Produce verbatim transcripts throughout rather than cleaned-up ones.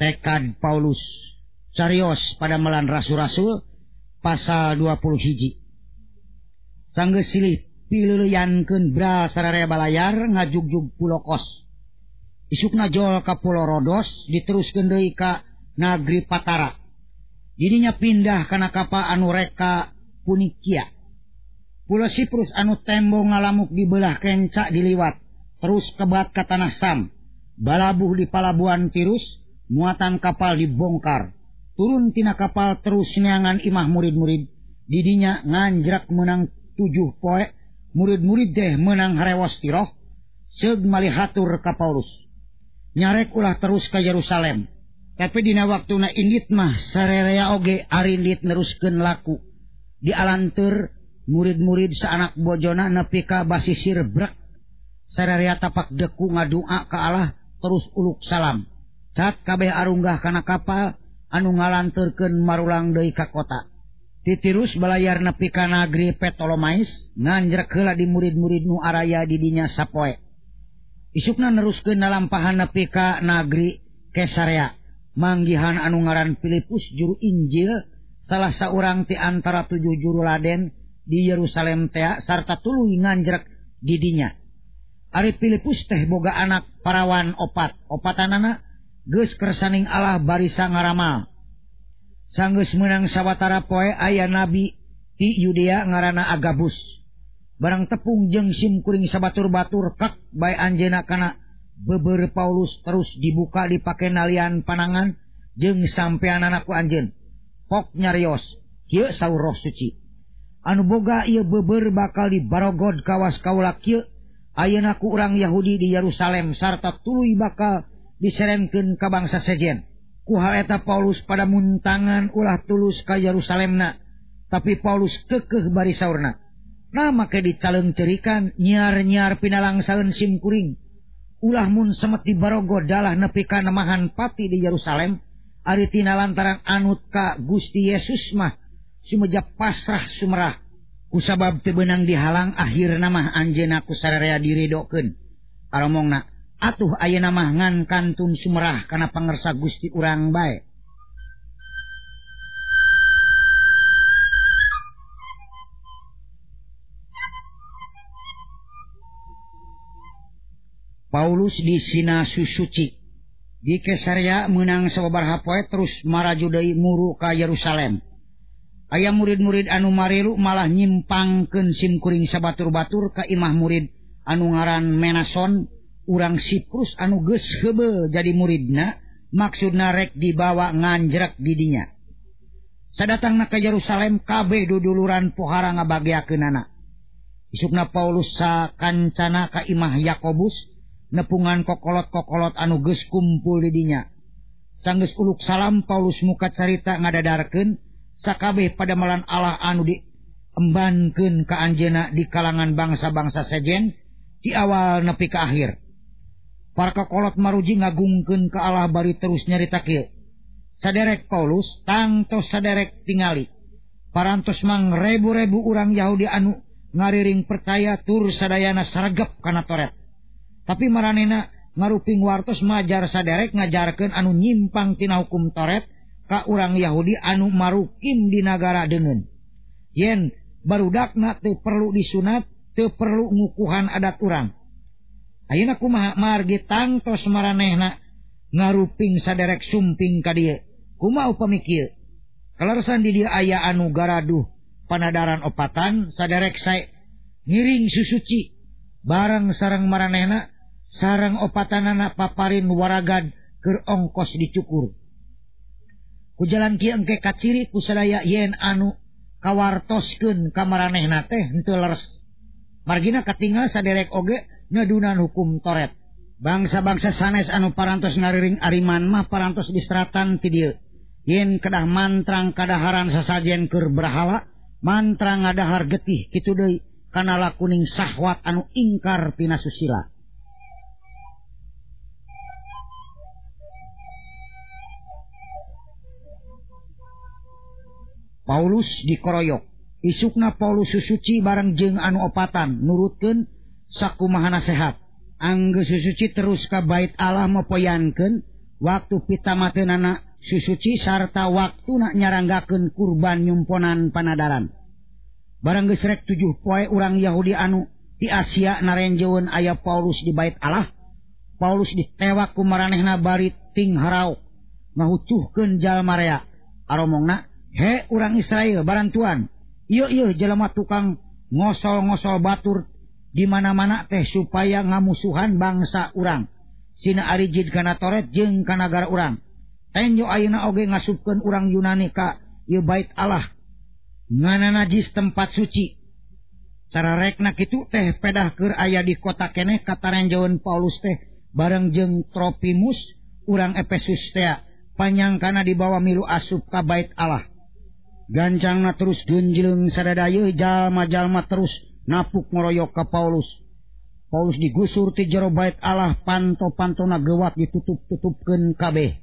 Tekad Paulus carios pada melan rasul-rasul pasal dua puluh hiji. Sanggeus silih pileuleyankeun bra sararea balayar ngajugjug pulau Kos. Isukna jol ka pulau Rodos diteruskeun deui ka nagri Patara. Didinya pindah kana kapal anu reka Punikia. Pulau Siprus anu tembo ngalamuk di belah kenca diliwat terus kebat ka tanah Sam. Balabuh di palabuhan Tirus muatan kapal dibongkar. Turun tina kapal terus neangan imah murid-murid. Didinya nganjrak menang tujuh poe. Murid-murid deh menang harewas tiroh. Seug malihatur ka Paulus. Nyarek ulah terus ka Yerusalem. Tapi dina waktuna indit mah sarerea oge arindit neruskeun laku. Di alanteur murid-murid saanak bojona nepi ka basisir brek. Sarerea tapak deku ngadua ka Allah terus uluk salam. Saat kabeh arunggah kana kapal anu ngalanteurkeun marulang deui ka kota. Ti Tirus balayar nepi ka nagri Ptolomais nganjrek heula di murid-murid nu araya di dinya sapoe. Isukna neruskeun nalampahan nepi ka nagri Kesarea. Manggihan anu ngaran Filipus juru Injil salah saurang ti antara tujuh juru laden di Yerusalem tea sarta tuluy nganjrek di dinya. Ari Filipus teh boga anak parawan opat. Opatanana geus kersaning Allah barisa ngaramal. Sanggeus menang sawatara poe aya nabi ti Yudea ngaranna Agabus. Barang tepung jeung simkuring sabatur-batur kak bae anjeunna kana beber Paulus terus dibuka dipake nalian panangan jeung sampeanana ku anjeun. Pok nyarios, kieu saur Roh Suci. Anu boga ieu beber bakal dibarogod kawas kaula kieu ayeuna ku urang Yahudi di Yerusalem sarta tuluy bakal diserengkeun ka bangsa sejen. Ku hal eta Paulus pada muntangan ulah tulus ka Yerusalemna, tapi Paulus keukeuh bari saurna. Nah make dicaleung ceurikan nyiar-nyiar pinalangsaeun simkuring. Ulah mun semet dibarogod dalah nepi ka nemahan pati di Yerusalem, ari tina lantaran anut ka Gusti Yesus mah sumeja pasrah sumerah. Kusabab teu beunang dihalang akhirna mah anjeunna ku sararea diridokeun. Karomongna atuh ayeuna mah ngan kantun sumerah kana pangersa Gusti urang bae. Paulus di Sina Susuci di Kesarea menang sababaraha poe terus maraju deui muru ka Yerusalem. Aya murid-murid anu marilu malah nyimpangkeun simkuring sabatur-batur ka imah murid anu ngaran Menason urang Siprus anu geus heubeul jadi muridna, maksudna rek dibawa nganjrek di dinya. Sadatangna ka Yerusalem kabeh duduluran pohara ngabagiakeunana. Isukna Paulus sakancana ka imah Yakobus nepungan kokolot-kokolot anu geus kumpul di dinya. Sanggeus uluk salam Paulus muka carita ngadadarkeun sakabeh pada melan Allah anu diembankeun ka anjeunna di kalangan bangsa-bangsa sejen di awal nepi ka akhir. Para kokolot maruji ngagungkeun ka Allah bari terus nyarita kieu. Saderek Paulus tangtos saderek tingali. Parantos mang rebu-rebu urang Yahudi anu ngariring percaya tur sadayana saregep kana Toret. Tapi maranena ngaruping wartos majar saderek ngajarkeun anu nyimpang tina hukum Toret ka urang Yahudi anu marukim di nagara deungeun. Yen barudakna teu perlu disunat, teu perlu ngukuhan adat urang. Ayeuna kumaha margi tangtos maranehna ngaruping saderek sumping ka dieu. Kumaha upami kieu? Kalarsan di dieu aya anu garaduh panadaran opatan saderek sae ngiring susuci barang sareng maranehna sareng opatanana paparin waragad keur ongkos dicukur. Ku jalan kieu engke kaciri ku sadaya yen anu kawartoskeun ka maranehna teh henteu leres. Margina katinggal saderek oge ngadunan hukum Toret. Bangsa-bangsa sanes anu parantos ngariring ariman mah parantos diseratan ti dieu. Yen kedah mantrang kadaharan sasajen keur berhala, mantrang ngadahar getih kitu deui kana lakuning sahwat anu ingkar pina susila. Paulus dikoroyok. Isukna Paulus susuci bareng jeung anu opatan nurutkeun sakumaha nasehat. Anggeus susuci terus ka bait Allah mopoyankeun waktu pitamateunana susuci sarta waktu nak nyaranggakeun kurban nyumponan panadaran. Barang geus rek tujuh poe urang Yahudi anu ti Asia narenjeun aya Paulus di bait Allah. Paulus ditewak ku maranehna bari ting harau ngahucuhkeun jalma rea. Aromongna, "He urang Israel barantuan, ieu ieu jelema tukang ngosol-ngosol batur di mana-mana teh supaya ngamusuhan bangsa urang. Sina ari jid kana Toret jeung ka nagara urang. Tenjo ayeuna oge ngasupkeun urang Yunani ka ieu bait Allah. Ngana najis tempat suci." Sararekna kitu teh pedah keur aya di kota keneh katarenjeun Paulus teh bareng jeung Tropimus urang Efesus teh panyangkana dibawa milu asup ka bait Allah. Gancangna terus genjleung sadadaya jalma-jalma terus napuk ngoroyok ka Paulus. Paulus digusur ti jero bait Allah, panto-pantona gewak ditutup-tutupkeun kabeh.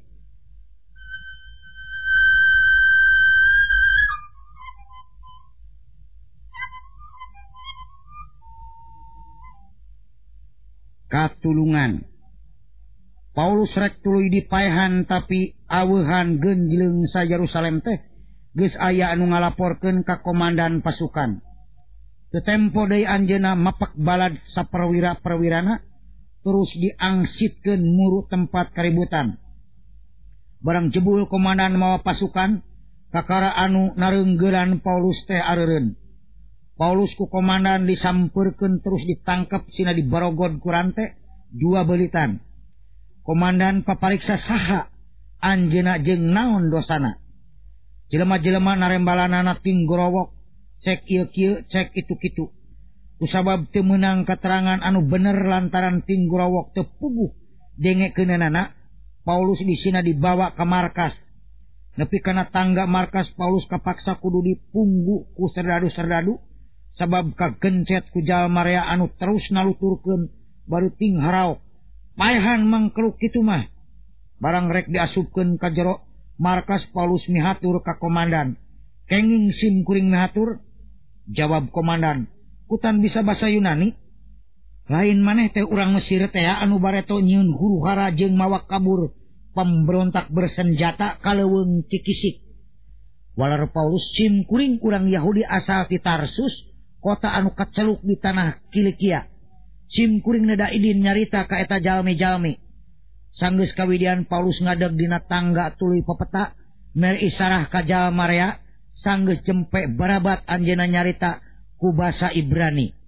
Katulungan Paulus rek tuluy dipaehan tapi aweuhan genjleung sa Yerusalem teh geus aya anu ngalaporkeun ka komandan pasukan. Teu tempo deui anjeunna mapak balad saperwira-perwirana terus diangsitkeun muru tempat kaributan. Barang jebul komandan mawa pasukan kakara anu nareunggeulan Paulus teh areureun. Paulus ku komandan disampeurkeun terus ditangkap sina dibarogod ku rante dua belitan. Komandan papariksa saha anjeunna jeung naon dosana. Jelema-jelema narembalanana ting gorowok cek ieu kieu cek itu kitu. Kusabab teu meunang keterangan anu bener lantaran ting gorowok teu puguh dengekeunana, Paulus disina dibawa ka markas. Nepi kana tangga markas Paulus kapaksa kudu dipunggu ku serdadu-serdadu sabab kagencet ku jalma rea anu terus naluturkeun baru ting harau. Paehan mangkeluk kitu mah. Barang rek diasupkeun ka jero markas Paulus mihatur ka komandan. "Kenging sim kuring mihatur?" Jawab komandan, "Kutan bisa basa Yunani? Lain maneh teh urang Mesir teh anu bareto nyieun huru-hara jeung mawa kabur pemberontak bersenjata kaleuweung Cikisik." Walar Paulus, "Sim kuring urang Yahudi asal ti Tarsus, kota anu kaceluk di tanah Kilikia. Sim kuring neda idin nyarita ka eta jalmi-jalmi." Sanggeus kawidian Paulus ngadeg dina tangga tuluy pepeta mer isarah ka jalma rea sanggeus jempe barabat anjeunna nyarita ku basa Ibrani.